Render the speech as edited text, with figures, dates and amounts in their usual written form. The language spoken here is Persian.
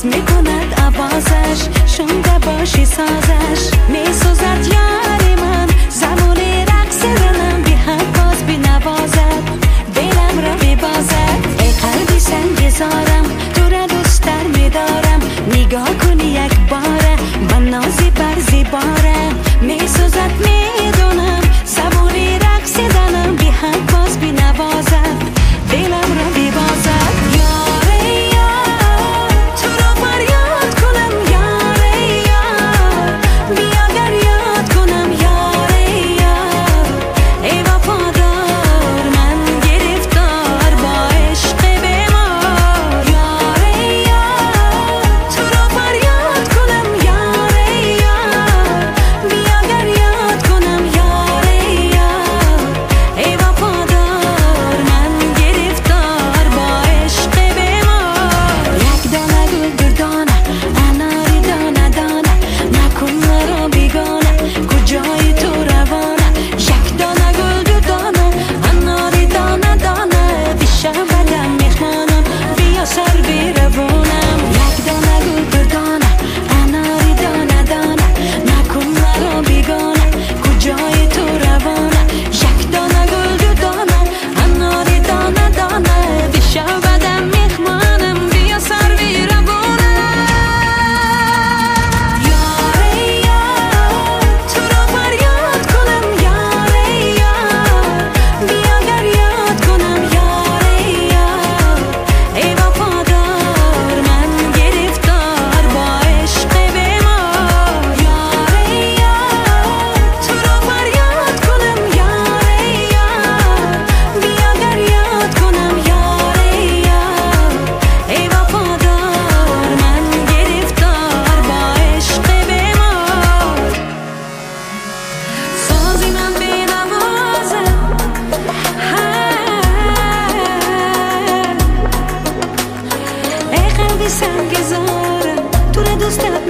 حس میکند عوازش شنده باشی سازش میسوزد یار من زمان رقص دلم بی حد باز بی نوازد دلم را ببازد ای قلبی سنگزارم تو را دوستر میدارم نگاه کنی یک باره با نازی بر زیبارم میسوزد میدونم زمان رقص دلم بی حد باز بی نوازد دلم را ببازد سنگزارم تو را دوست